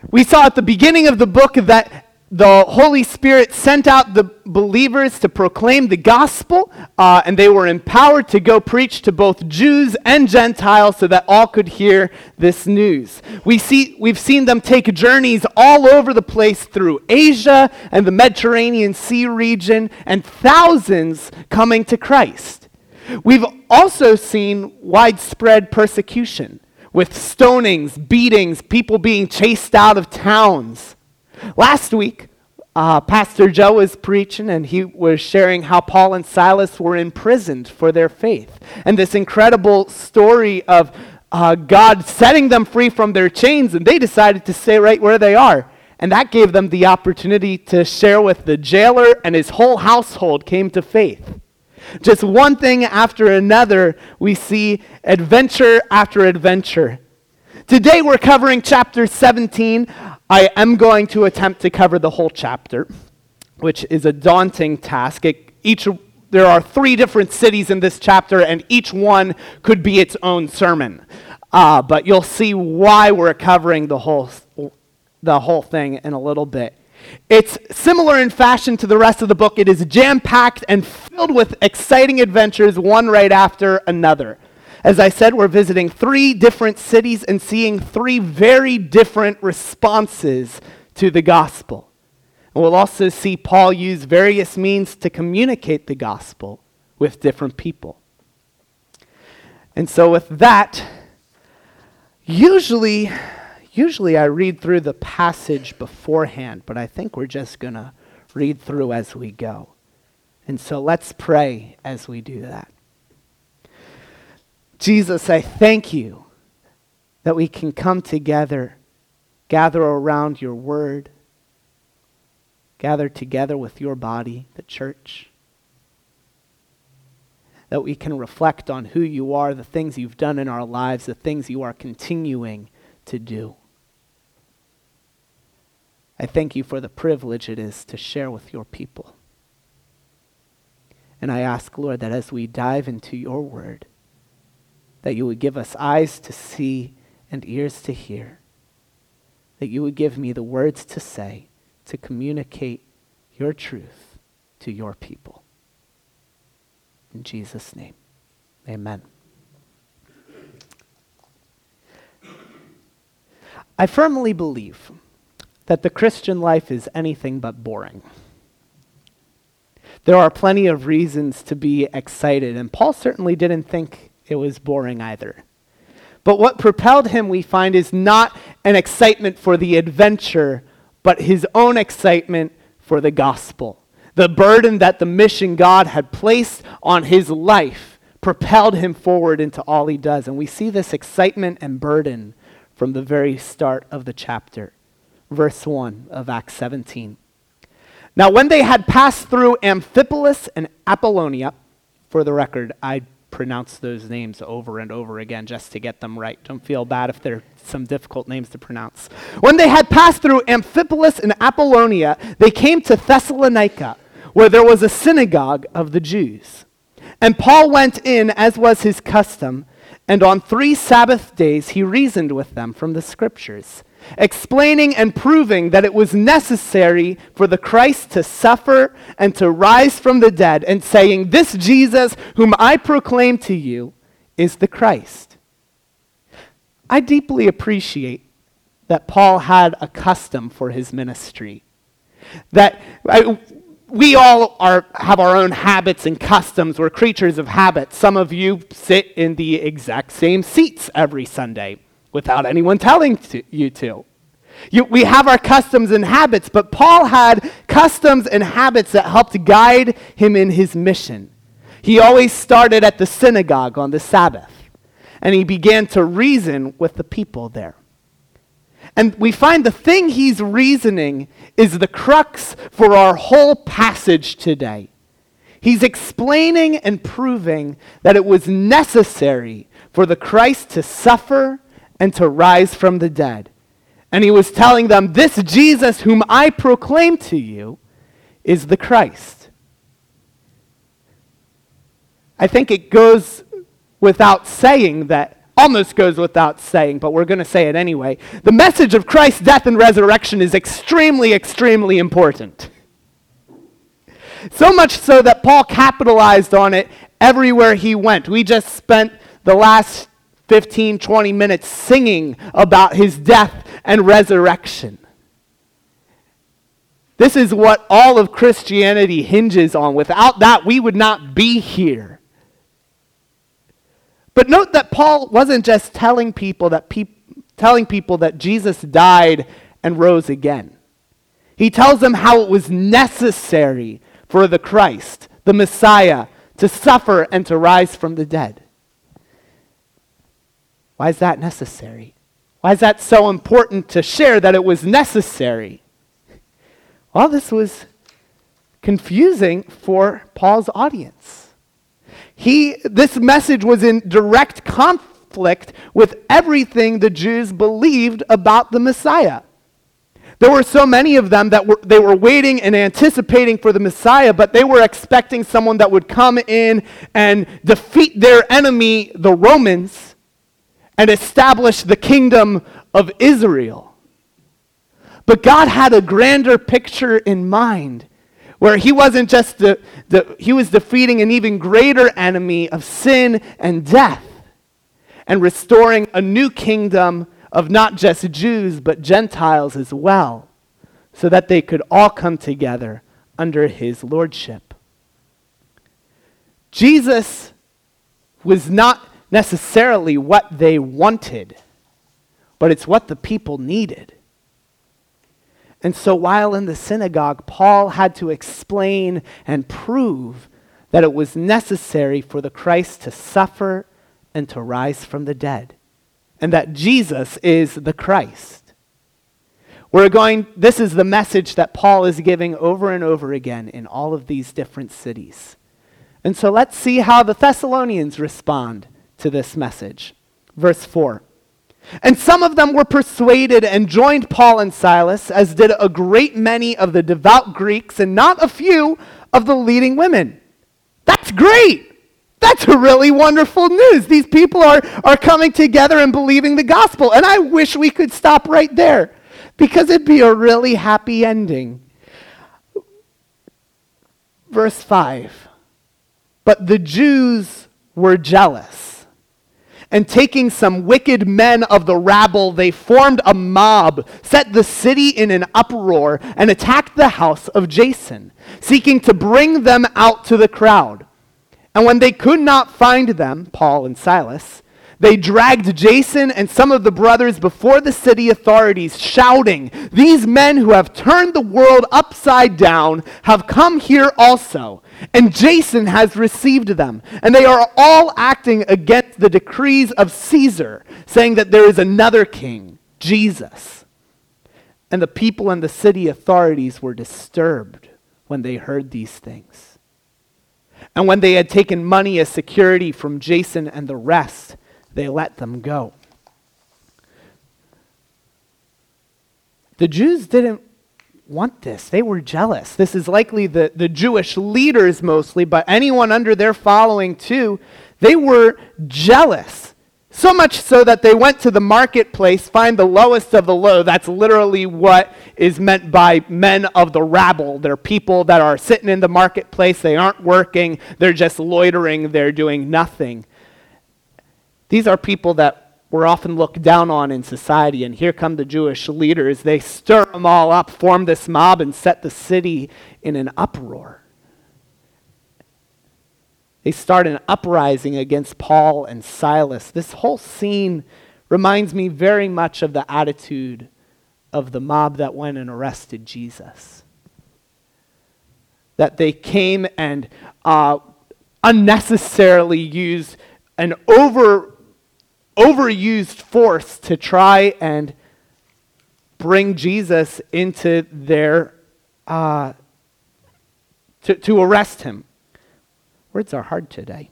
We saw at the beginning of the book that the Holy Spirit sent out the believers to proclaim the gospel, and they were empowered to go preach to both Jews and Gentiles so that all could hear this news. We've seen them take journeys all over the place through Asia and the Mediterranean Sea region, and thousands coming to Christ. We've also seen widespread persecution with stonings, beatings, people being chased out of towns. Last week, Pastor Joe was preaching and he was sharing how Paul and Silas were imprisoned for their faith. And this incredible story of God setting them free from their chains, and they decided to stay right where they are. And that gave them the opportunity to share with the jailer, and his whole household came to faith. Just one thing after another, we see adventure after adventure. Today we're covering chapter 17. I am going to attempt to cover the whole chapter, which is a daunting task. There are 3 different cities in this chapter, and each one could be its own sermon. But you'll see why we're covering the whole thing in a little bit. It's similar in fashion to the rest of the book. It is jam-packed and filled with exciting adventures, one right after another. As I said, we're visiting 3 different cities and seeing 3 very different responses to the gospel. And we'll also see Paul use various means to communicate the gospel with different people. And so with that, usually I read through the passage beforehand, but I think we're just going to read through as we go. And so let's pray as we do that. Jesus, I thank you that we can come together, gather around your word, gather together with your body, the church, that we can reflect on who you are, the things you've done in our lives, the things you are continuing to do. I thank you for the privilege it is to share with your people. And I ask, Lord, that as we dive into your word, that you would give us eyes to see and ears to hear, that you would give me the words to say to communicate your truth to your people. In Jesus' name, amen. I firmly believe that the Christian life is anything but boring. There are plenty of reasons to be excited, and Paul certainly didn't think it was boring either. But what propelled him, we find, is not an excitement for the adventure, but his own excitement for the gospel. The burden that the mission God had placed on his life propelled him forward into all he does. And we see this excitement and burden from the very start of the chapter. Verse 1 of Acts 17. Now when they had passed through Amphipolis and Apollonia, for the record, I pronounce those names over and over again just to get them right. Don't feel bad if they're some difficult names to pronounce. When they had passed through Amphipolis and Apollonia, they came to Thessalonica, where there was a synagogue of the Jews. And Paul went in, as was his custom, and on 3 Sabbath days he reasoned with them from the Scriptures, explaining and proving that it was necessary for the Christ to suffer and to rise from the dead, and saying, "This Jesus whom I proclaim to you is the Christ." I deeply appreciate that Paul had a custom for his ministry. We all have our own habits and customs. We're creatures of habit. Some of you sit in the exact same seats every Sunday without anyone telling you to. We have our customs and habits, but Paul had customs and habits that helped guide him in his mission. He always started at the synagogue on the Sabbath, and he began to reason with the people there. And we find the thing he's reasoning is the crux for our whole passage today. He's explaining and proving that it was necessary for the Christ to suffer and to rise from the dead. And he was telling them, "This Jesus whom I proclaim to you is the Christ." I think it goes without saying that almost goes without saying, but we're going to say it anyway. The message of Christ's death and resurrection is extremely, extremely important. So much so that Paul capitalized on it everywhere he went. We just spent the last 15, 20 minutes singing about his death and resurrection. This is what all of Christianity hinges on. Without that, we would not be here. But note that Paul wasn't just telling people that Jesus died and rose again. He tells them how it was necessary for the Christ, the Messiah, to suffer and to rise from the dead. Why is that necessary? Why is that so important to share that it was necessary? Well, this was confusing for Paul's audience. This message was in direct conflict with everything the Jews believed about the Messiah. There were so many of them that they were waiting and anticipating for the Messiah, but they were expecting someone that would come in and defeat their enemy, the Romans, and establish the kingdom of Israel. But God had a grander picture in mind, where he wasn't just he was defeating an even greater enemy of sin and death, and restoring a new kingdom of not just Jews, but Gentiles as well, so that they could all come together under his lordship. Jesus was not necessarily what they wanted, but it's what the people needed. And so while in the synagogue, Paul had to explain and prove that it was necessary for the Christ to suffer and to rise from the dead, and that Jesus is the Christ. This is the message that Paul is giving over and over again in all of these different cities. And so let's see how the Thessalonians respond to this message. Verse 4. And some of them were persuaded and joined Paul and Silas, as did a great many of the devout Greeks and not a few of the leading women. That's great! That's a really wonderful news. These people are coming together and believing the gospel. And I wish we could stop right there, because it'd be a really happy ending. Verse 5. But the Jews were jealous, and taking some wicked men of the rabble, they formed a mob, set the city in an uproar, and attacked the house of Jason, seeking to bring them out to the crowd. And when they could not find them, Paul and Silas, they dragged Jason and some of the brothers before the city authorities, shouting, "These men who have turned the world upside down have come here also, and Jason has received them. And they are all acting against the decrees of Caesar, saying that there is another king, Jesus." And the people and the city authorities were disturbed when they heard these things. And when they had taken money as security from Jason and the rest, they let them go. The Jews didn't want this. They were jealous. This is likely the Jewish leaders mostly, but anyone under their following too. They were jealous. So much so that they went to the marketplace, find the lowest of the low. That's literally what is meant by men of the rabble. They're people that are sitting in the marketplace. They aren't working. They're just loitering. They're doing nothing. These are people that were often looked down on in society. And here come the Jewish leaders. They stir them all up, form this mob, and set the city in an uproar. They start an uprising against Paul and Silas. This whole scene reminds me very much of the attitude of the mob that went and arrested Jesus. That they came and unnecessarily used an overused force to try and bring Jesus into their, to arrest him. Words are hard today.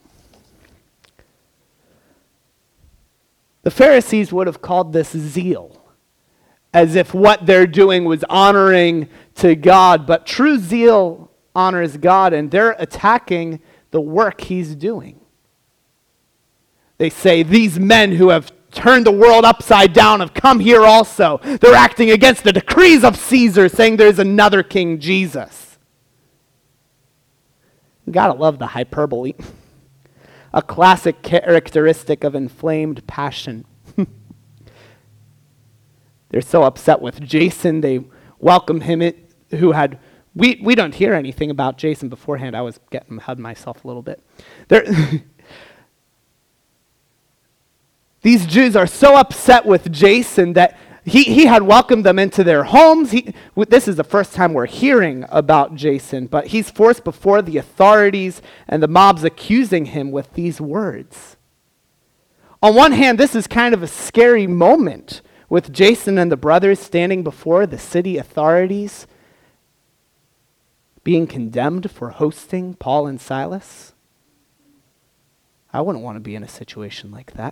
The Pharisees would have called this zeal, as if what they're doing was honoring to God, but true zeal honors God, and they're attacking the work he's doing. They say, these men who have turned the world upside down have come here also. They're acting against the decrees of Caesar, saying there's another King Jesus. You gotta love the hyperbole. A classic characteristic of inflamed passion. They're so upset with Jason, they welcome him in, who had, we don't hear anything about Jason beforehand. I was getting ahead of myself a little bit. These Jews are so upset with Jason that he had welcomed them into their homes. This is the first time we're hearing about Jason, but he's forced before the authorities, and the mob's accusing him with these words. On one hand, this is kind of a scary moment with Jason and the brothers standing before the city authorities, being condemned for hosting Paul and Silas. I wouldn't want to be in a situation like that.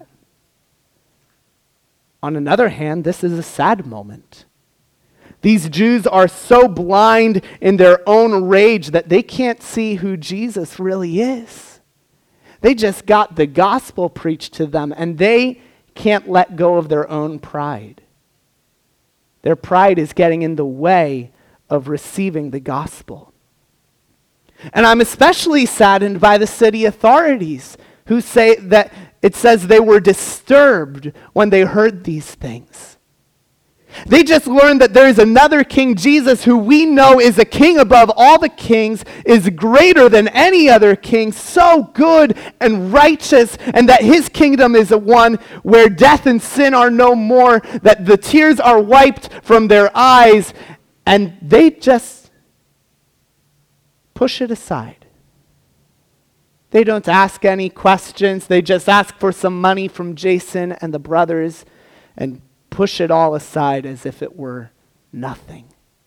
On another hand, this is a sad moment. These Jews are so blind in their own rage that they can't see who Jesus really is. They just got the gospel preached to them, and they can't let go of their own pride. Their pride is getting in the way of receiving the gospel. And I'm especially saddened by the city authorities who say that it says they were disturbed when they heard these things. They just learned that there is another King Jesus who we know is a king above all the kings, is greater than any other king, so good and righteous, and that his kingdom is a one where death and sin are no more, that the tears are wiped from their eyes, and they just push it aside. They don't ask any questions. They just ask for some money from Jason and the brothers and push it all aside as if it were nothing.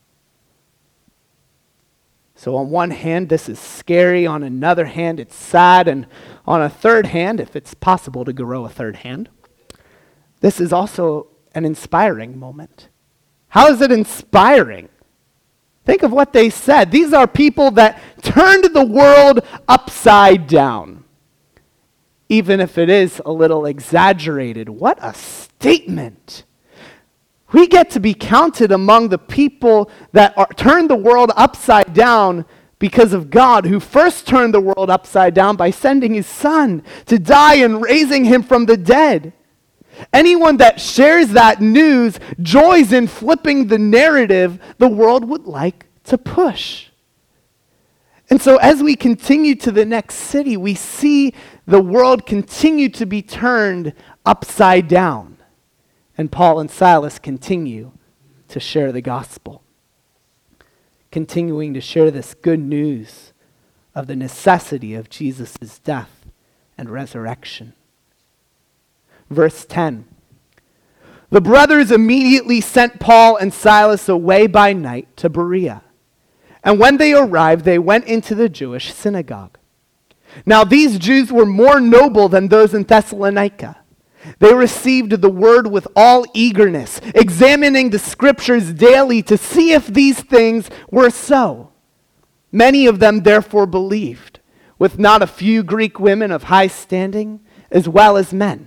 So on one hand, this is scary. On another hand, it's sad. And on a third hand, if it's possible to grow a third hand, this is also an inspiring moment. How is it inspiring? Think of what they said. These are people that turned the world upside down. Even if it is a little exaggerated, what a statement. We get to be counted among the people that turned the world upside down because of God, who first turned the world upside down by sending his son to die and raising him from the dead. Anyone that shares that news joys in flipping the narrative the world would like to push. And so as we continue to the next city, we see the world continue to be turned upside down. And Paul and Silas continue to share the gospel, continuing to share this good news of the necessity of Jesus' death and resurrection. Verse 10, the brothers immediately sent Paul and Silas away by night to Berea. And when they arrived, they went into the Jewish synagogue. Now these Jews were more noble than those in Thessalonica. They received the word with all eagerness, examining the scriptures daily to see if these things were so. Many of them therefore believed, with not a few Greek women of high standing, as well as men.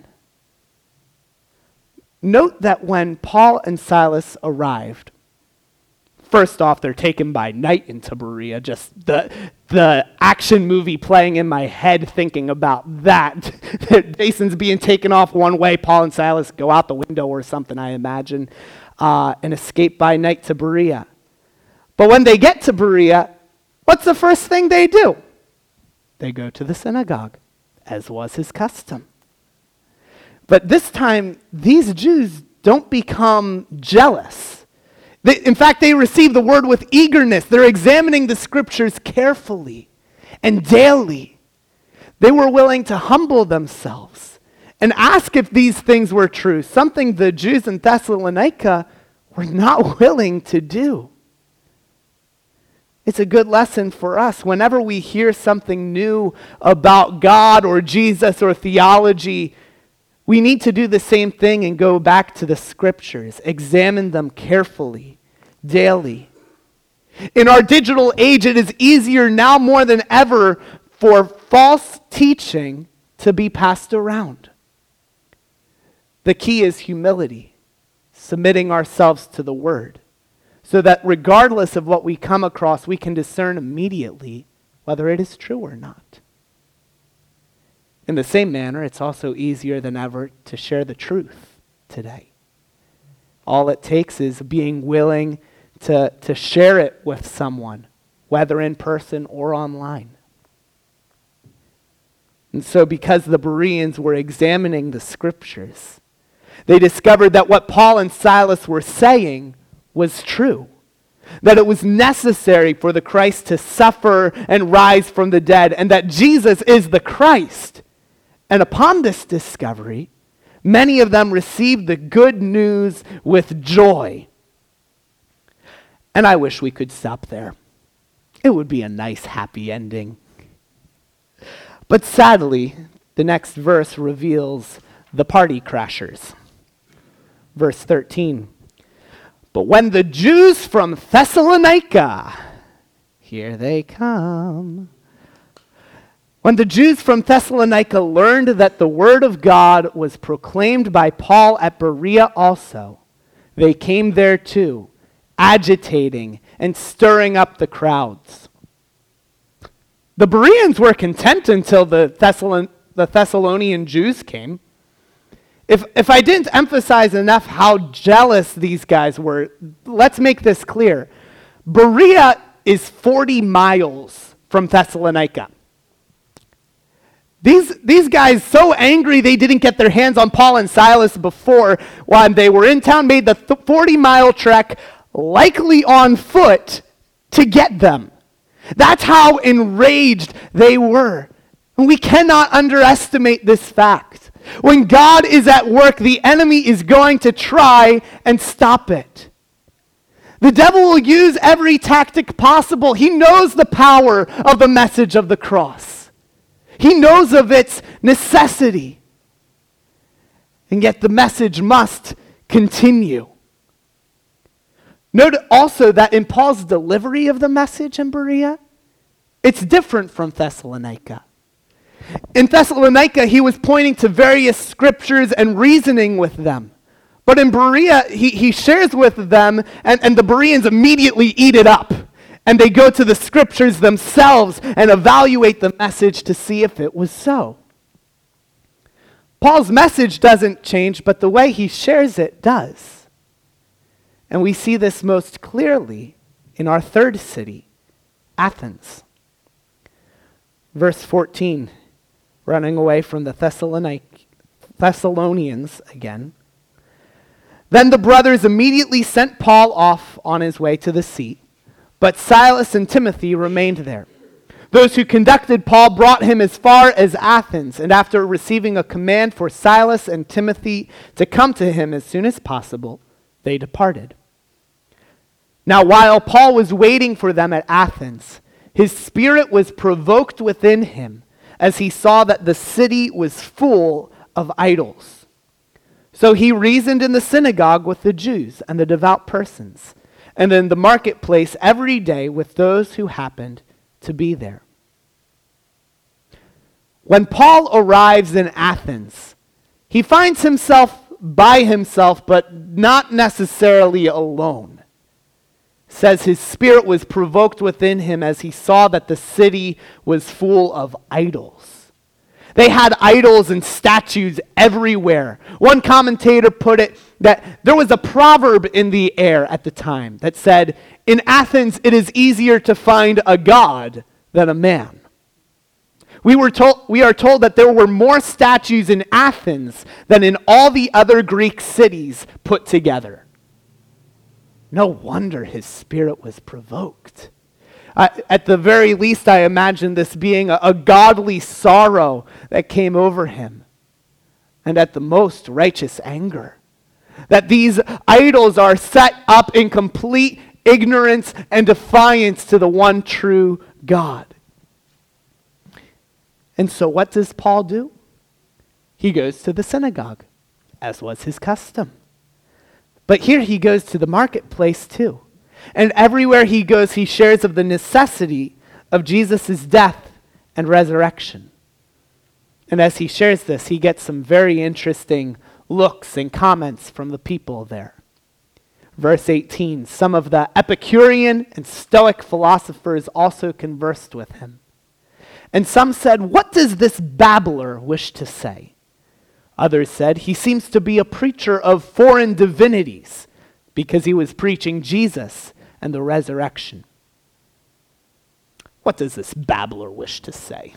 Note that when Paul and Silas arrived, first off, they're taken by night into Berea, just the action movie playing in my head thinking about that. Jason's being taken off one way, Paul and Silas go out the window or something, I imagine, and escape by night to Berea. But when they get to Berea, what's the first thing they do? They go to the synagogue, as was his custom. But this time, these Jews don't become jealous. In fact, they receive the word with eagerness. They're examining the scriptures carefully and daily. They were willing to humble themselves and ask if these things were true, something the Jews in Thessalonica were not willing to do. It's a good lesson for us. Whenever we hear something new about God or Jesus or theology, we need to do the same thing and go back to the scriptures, examine them carefully, daily. In our digital age, it is easier now more than ever for false teaching to be passed around. The key is humility, submitting ourselves to the word, so that regardless of what we come across, we can discern immediately whether it is true or not. In the same manner, it's also easier than ever to share the truth today. All it takes is being willing to share it with someone, whether in person or online. And so because the Bereans were examining the scriptures, they discovered that what Paul and Silas were saying was true, that it was necessary for the Christ to suffer and rise from the dead, and that Jesus is the Christ. And upon this discovery, many of them received the good news with joy. And I wish we could stop there. It would be a nice, happy ending. But sadly, the next verse reveals the party crashers. Verse 13. But when the Jews from Thessalonica, here they come. When the Jews from Thessalonica learned that the word of God was proclaimed by Paul at Berea also, they came there too, agitating and stirring up the crowds. The Bereans were content until the Thessalonian Jews came. If I didn't emphasize enough how jealous these guys were, let's make this clear. Berea is 40 miles from Thessalonica. These guys, so angry they didn't get their hands on Paul and Silas before when they were in town, made the 40-mile trek, likely on foot, to get them. That's how enraged they were. And we cannot underestimate this fact. When God is at work, the enemy is going to try and stop it. The devil will use every tactic possible. He knows the power of the message of the cross. He knows of its necessity. And yet the message must continue. Note also that in Paul's delivery of the message in Berea, it's different from Thessalonica. In Thessalonica, he was pointing to various scriptures and reasoning with them. But in Berea, he shares with them, and the Bereans immediately eat it up. And they go to the scriptures themselves and evaluate the message to see if it was so. Paul's message doesn't change, but the way he shares it does. And we see this most clearly in our third city, Athens. Verse 14, running away from the Thessalonians again. Then the brothers immediately sent Paul off on his way to the sea, but Silas and Timothy remained there. Those who conducted Paul brought him as far as Athens, and after receiving a command for Silas and Timothy to come to him as soon as possible, they departed. Now, while Paul was waiting for them at Athens, his spirit was provoked within him as he saw that the city was full of idols. So he reasoned in the synagogue with the Jews and the devout persons, and in the marketplace every day with those who happened to be there. When Paul arrives in Athens, he finds himself by himself, but not necessarily alone. Says his spirit was provoked within him as he saw that the city was full of idols. They had idols and statues everywhere. One commentator put it that there was a proverb in the air at the time that said, "In Athens it is easier to find a god than a man." We are told that there were more statues in Athens than in all the other Greek cities put together. No wonder his spirit was provoked. At the very least, I imagine this being a godly sorrow that came over him, and at the most, righteous anger. That these idols are set up in complete ignorance and defiance to the one true God. And so what does Paul do? He goes to the synagogue, as was his custom. But here he goes to the marketplace too. And everywhere he goes, he shares of the necessity of Jesus' death and resurrection. And as he shares this, he gets some very interesting looks and comments from the people there. Verse 18, some of the Epicurean and Stoic philosophers also conversed with him. And some said, "What does this babbler wish to say?" Others said, "He seems to be a preacher of foreign divinities," because he was preaching Jesus and the resurrection. What does this babbler wish to say?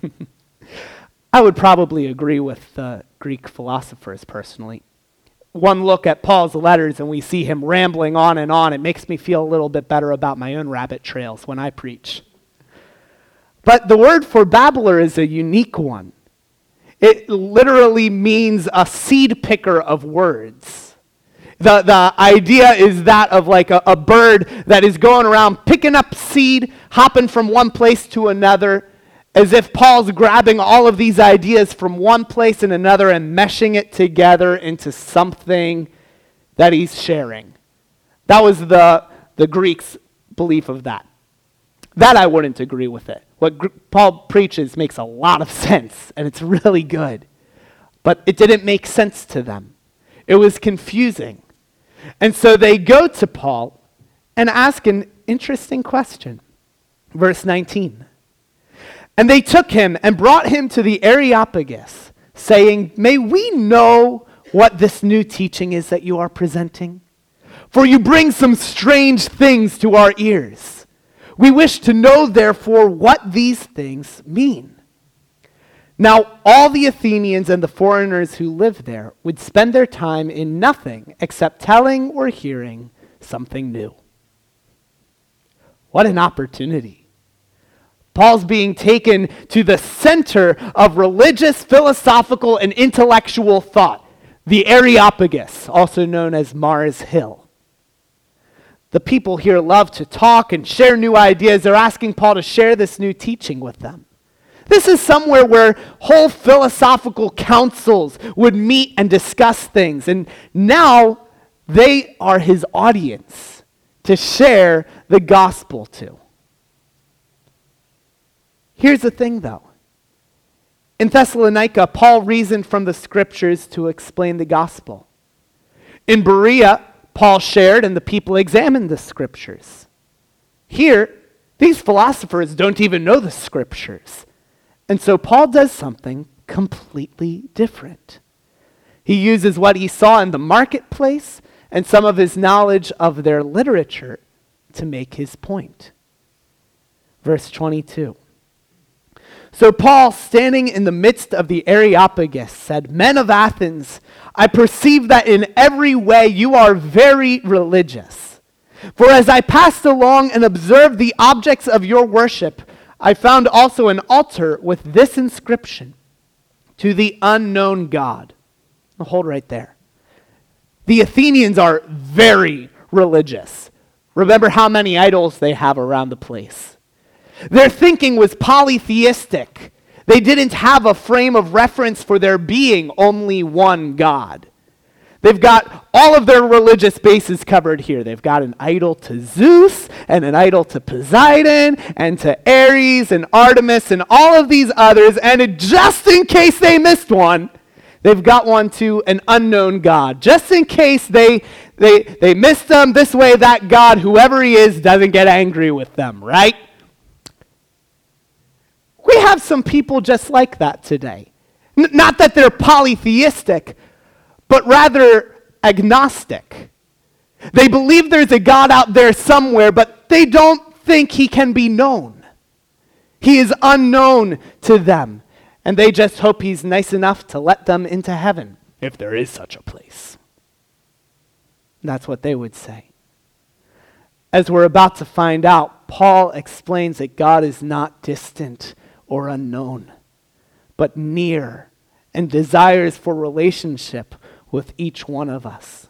I would probably agree with the Greek philosophers personally. One look at Paul's letters and we see him rambling on and on. It makes me feel a little bit better about my own rabbit trails when I preach. But the word for babbler is a unique one. It literally means a seed picker of words. The idea is that of like a bird that is going around picking up seed, hopping from one place to another, as if Paul's grabbing all of these ideas from one place and another and meshing it together into something that he's sharing. That was the Greeks' belief of that. That I wouldn't agree with it. What Paul preaches makes a lot of sense, and it's really good. But it didn't make sense to them. It was confusing. And so they go to Paul and ask an interesting question. Verse 19. And they took him and brought him to the Areopagus, saying, "May we know what this new teaching is that you are presenting? For you bring some strange things to our ears. We wish to know, therefore, what these things mean." Now, all the Athenians and the foreigners who lived there would spend their time in nothing except telling or hearing something new. What an opportunity. Paul's being taken to the center of religious, philosophical, and intellectual thought, the Areopagus, also known as Mars Hill. The people here love to talk and share new ideas. They're asking Paul to share this new teaching with them. This is somewhere where whole philosophical councils would meet and discuss things. And now they are his audience to share the gospel to. Here's the thing, though. In Thessalonica, Paul reasoned from the scriptures to explain the gospel. In Berea, Paul shared and the people examined the scriptures. Here, these philosophers don't even know the scriptures. And so Paul does something completely different. He uses what he saw in the marketplace and some of his knowledge of their literature to make his point. Verse 22. So Paul, standing in the midst of the Areopagus, said, "Men of Athens, I perceive that in every way you are very religious. For as I passed along and observed the objects of your worship, I found also an altar with this inscription, 'To the unknown God.'" Now hold right there. The Athenians are very religious. Remember how many idols they have around the place. Their thinking was polytheistic. They didn't have a frame of reference for there being only one God. They've got all of their religious bases covered here. They've got an idol to Zeus and an idol to Poseidon and to Ares and Artemis and all of these others. And just in case they missed one, they've got one to an unknown God. Just in case they missed them, this way that God, whoever he is, doesn't get angry with them, right? We have some people just like that today. Not that they're polytheistic, but rather agnostic. They believe there's a God out there somewhere, but they don't think he can be known. He is unknown to them, and they just hope he's nice enough to let them into heaven, if there is such a place. That's what they would say. As we're about to find out, Paul explains that God is not distant or unknown, but near and desires for relationship with each one of us.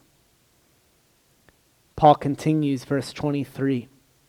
Paul continues, verse 23.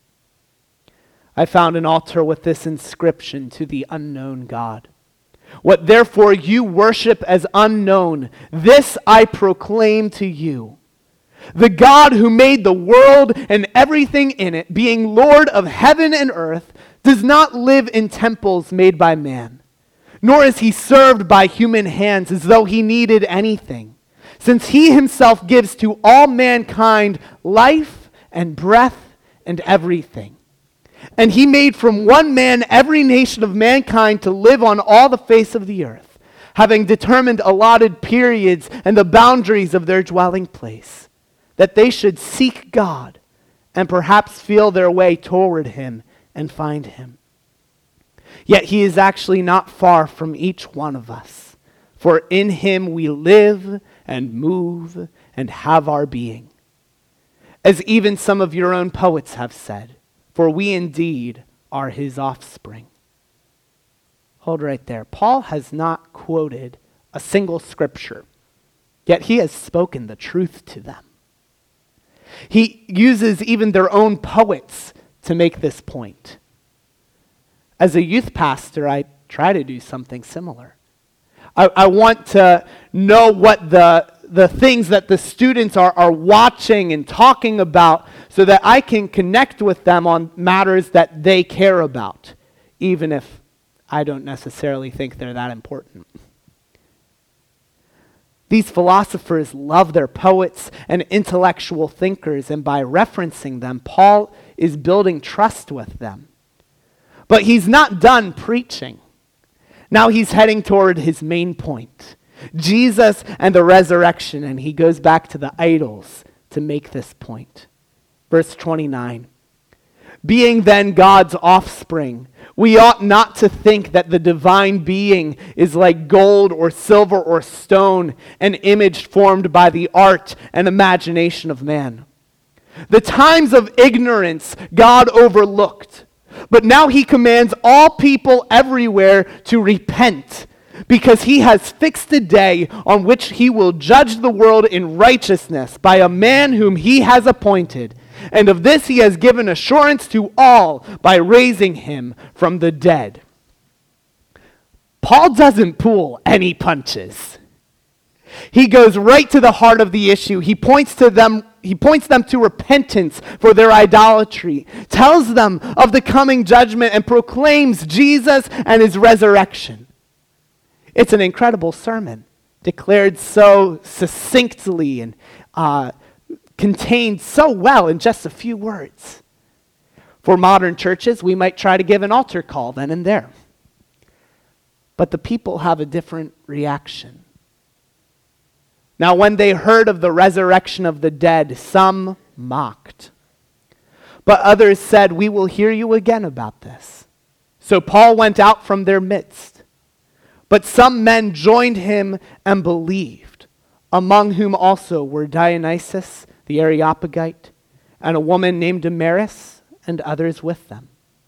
I found an altar with this inscription, "To the unknown God. What therefore you worship as unknown, this I proclaim to you. The God who made the world and everything in it, being Lord of heaven and earth, does not live in temples made by man, nor is he served by human hands as though he needed anything, since he himself gives to all mankind life and breath and everything. And he made from one man every nation of mankind to live on all the face of the earth, having determined allotted periods and the boundaries of their dwelling place, that they should seek God and perhaps feel their way toward him and find him. Yet he is actually not far from each one of us, for in him we live and move and have our being. As even some of your own poets have said, for we indeed are his offspring. Hold right there. Paul has not quoted a single scripture, yet he has spoken the truth to them. He uses even their own poets to make this point. As a youth pastor, I try to do something similar. I want to know what the things that the students are watching and talking about so that I can connect with them on matters that they care about, even if I don't necessarily think they're that important. These philosophers love their poets and intellectual thinkers, and by referencing them, Paul is building trust with them. But he's not done preaching. Now he's heading toward his main point, Jesus and the resurrection, and he goes back to the idols to make this point. Verse 29, being then God's offspring, we ought not to think that the divine being is like gold or silver or stone, an image formed by the art and imagination of man. The times of ignorance God overlooked, but now he commands all people everywhere to repent, because he has fixed a day on which he will judge the world in righteousness by a man whom he has appointed. And of this he has given assurance to all by raising him from the dead. Paul doesn't pull any punches. He goes right to the heart of the issue. He points them to repentance for their idolatry, tells them of the coming judgment, and proclaims Jesus and his resurrection. It's an incredible sermon, declared so succinctly and contained so well in just a few words. For modern churches, we might try to give an altar call then and there. But the people have a different reaction. Now, when they heard of the resurrection of the dead, some mocked. But others said, we will hear you again about this. So Paul went out from their midst. But some men joined him and believed, among whom also were Dionysius the Areopagite, and a woman named Damaris, and others with them.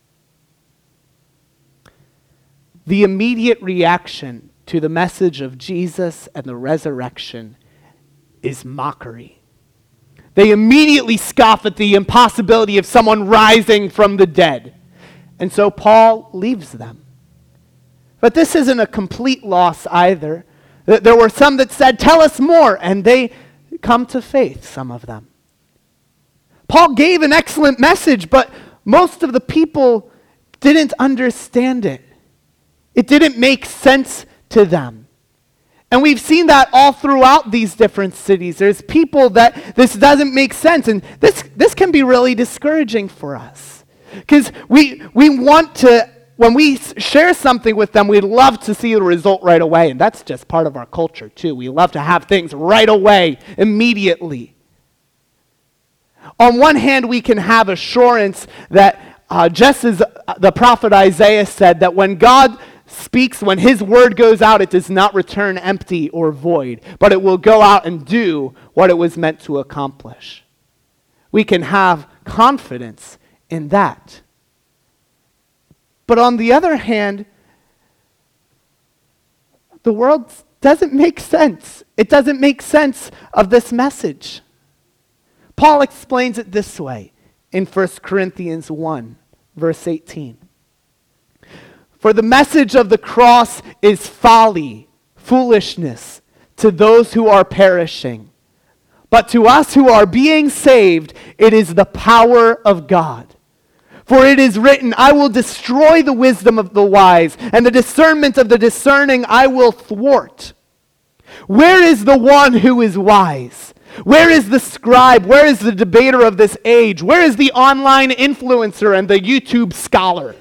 The immediate reaction to the message of Jesus and the resurrection is mockery. They immediately scoff at the impossibility of someone rising from the dead. And so Paul leaves them. But this isn't a complete loss either. There were some that said, tell us more, and they come to faith, some of them. Paul gave an excellent message, but most of the people didn't understand it. It didn't make sense to them. And we've seen that all throughout these different cities. There's people that this doesn't make sense, and this can be really discouraging for us. Because we want to, when we share something with them, we'd love to see the result right away, and that's just part of our culture too. We love to have things right away, immediately. On one hand, we can have assurance that just as the prophet Isaiah said, that when God speaks, when his word goes out, it does not return empty or void, but it will go out and do what it was meant to accomplish. We can have confidence in that. But on the other hand, the world doesn't make sense. It doesn't make sense of this message. Paul explains it this way in 1 Corinthians 1, verse 18. For the message of the cross is folly, foolishness, to those who are perishing. But to us who are being saved, it is the power of God. For it is written, I will destroy the wisdom of the wise, and the discernment of the discerning I will thwart. Where is the one who is wise? Where is the scribe? Where is the debater of this age? Where is the online influencer and the YouTube scholar?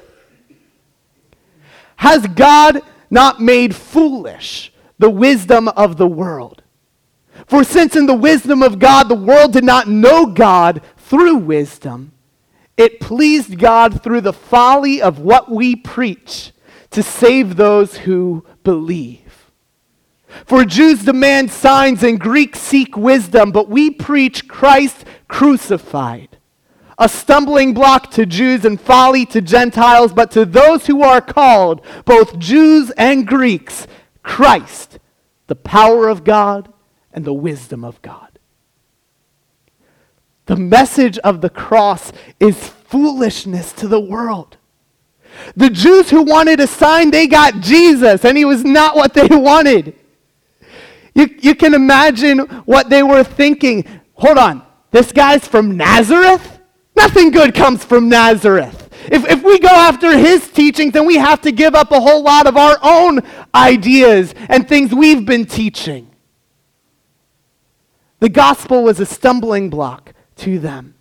Has God not made foolish the wisdom of the world? For since in the wisdom of God the world did not know God through wisdom, it pleased God through the folly of what we preach to save those who believe. For Jews demand signs and Greeks seek wisdom, but we preach Christ crucified, a stumbling block to Jews and folly to Gentiles, but to those who are called, both Jews and Greeks, Christ, the power of God and the wisdom of God. The message of the cross is foolishness to the world. The Jews who wanted a sign, they got Jesus, and he was not what they wanted. You can imagine what they were thinking. Hold on, this guy's from Nazareth? Nothing good comes from Nazareth. If we go after his teachings, then we have to give up a whole lot of our own ideas and things we've been teaching. The gospel was a stumbling block to them.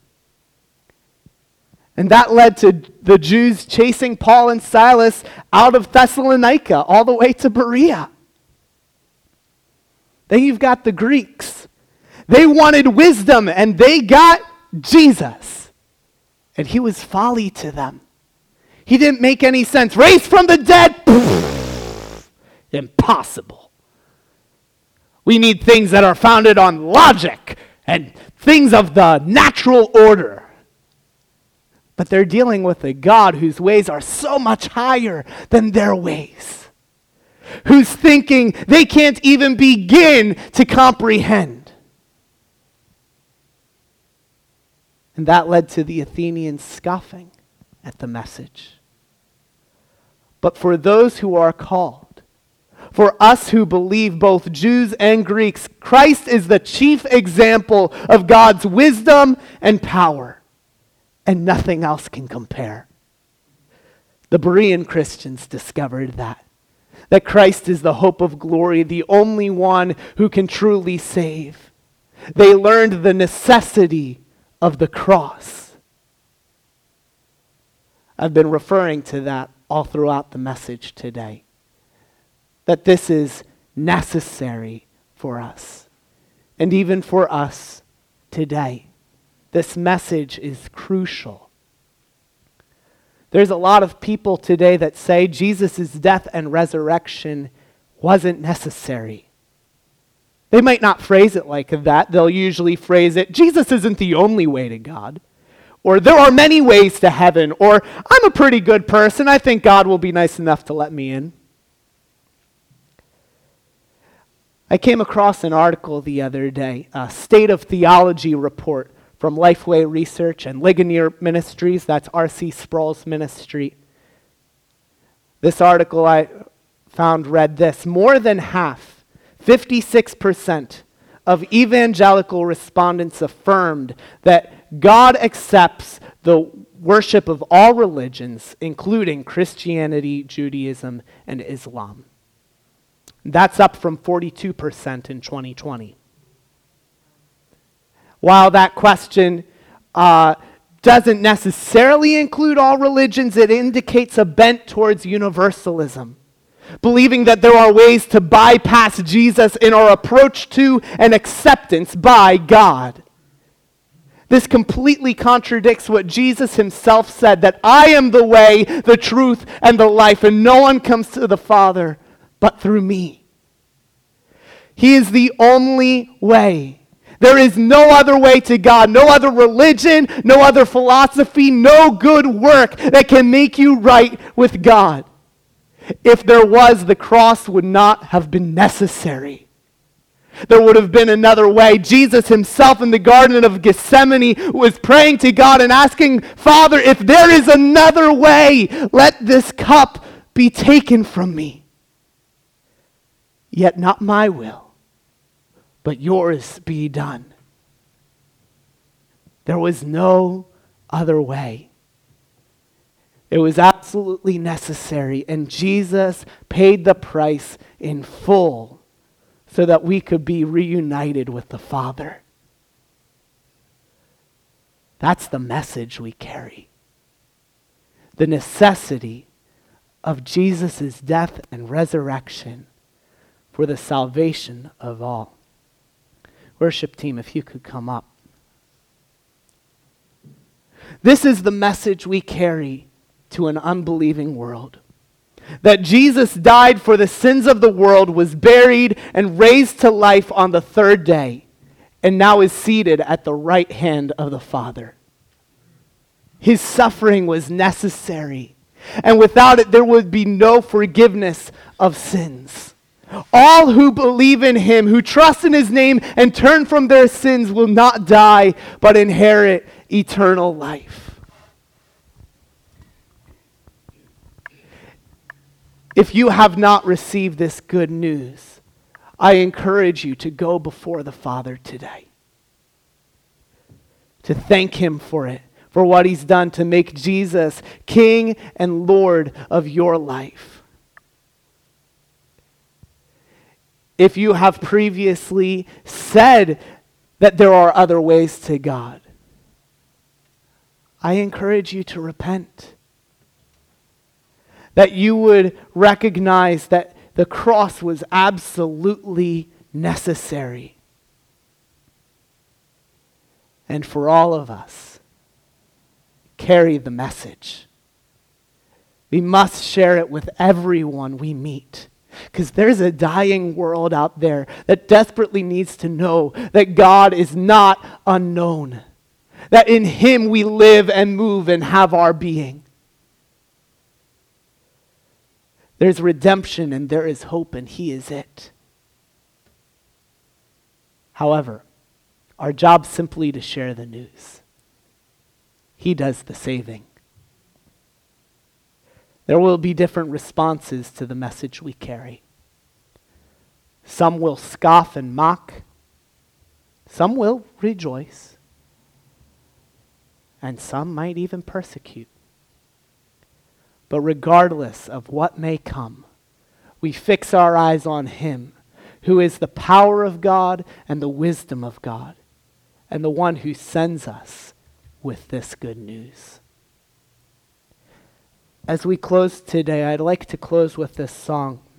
And that led to the Jews chasing Paul and Silas out of Thessalonica all the way to Berea. Then you've got the Greeks. They wanted wisdom and they got Jesus. And he was folly to them. He didn't make any sense. Raised from the dead? Impossible. We need things that are founded on logic and things of the natural order. But they're dealing with a God whose ways are so much higher than their ways, whose thinking they can't even begin to comprehend. And that led to the Athenians scoffing at the message. But for those who are called, for us who believe, both Jews and Greeks, Christ is the chief example of God's wisdom and power, and nothing else can compare. The Berean Christians discovered that Christ is the hope of glory, the only one who can truly save. They learned the necessity of the cross. I've been referring to that all throughout the message today, that this is necessary for us, and even for us today. This message is crucial. There's a lot of people today that say Jesus' death and resurrection wasn't necessary. They might not phrase it like that. They'll usually phrase it, Jesus isn't the only way to God. Or there are many ways to heaven. Or I'm a pretty good person. I think God will be nice enough to let me in. I came across an article the other day, a State of Theology report from Lifeway Research and Ligonier Ministries. That's R.C. Sproul's ministry. This article I found read this: more than half, 56% of evangelical respondents affirmed that God accepts the worship of all religions, including Christianity, Judaism, and Islam. That's up from 42% in 2020. While that question doesn't necessarily include all religions, it indicates a bent towards universalism, believing that there are ways to bypass Jesus in our approach to and acceptance by God. This completely contradicts what Jesus himself said, that I am the way, the truth, and the life, and no one comes to the Father but through me. He is the only way. There is no other way to God, no other religion, no other philosophy, no good work that can make you right with God. If there was, the cross would not have been necessary. There would have been another way. Jesus himself in the Garden of Gethsemane was praying to God and asking, Father, if there is another way, let this cup be taken from me. Yet not my will, but yours be done. There was no other way. It was absolutely necessary, and Jesus paid the price in full so that we could be reunited with the Father. That's the message we carry. The necessity of Jesus' death and resurrection for the salvation of all. Worship team, if you could come up. This is the message we carry to an unbelieving world. That Jesus died for the sins of the world, was buried, and raised to life on the third day, and now is seated at the right hand of the Father. His suffering was necessary, and without it there would be no forgiveness of sins. All who believe in him, who trust in his name and turn from their sins will not die, but inherit eternal life. If you have not received this good news, I encourage you to go before the Father today. To thank him for it, for what he's done to make Jesus King and Lord of your life. If you have previously said that there are other ways to God, I encourage you to repent. That you would recognize that the cross was absolutely necessary. And for all of us, carry the message. We must share it with everyone we meet. Because there's a dying world out there that desperately needs to know that God is not unknown. That in him we live and move and have our being. There's redemption and there is hope, and he is it. However, our job's simply to share the news. He does the saving. There will be different responses to the message we carry. Some will scoff and mock. Some will rejoice. And some might even persecute. But regardless of what may come, we fix our eyes on him, who is the power of God and the wisdom of God, and the one who sends us with this good news. As we close today, I'd like to close with this song.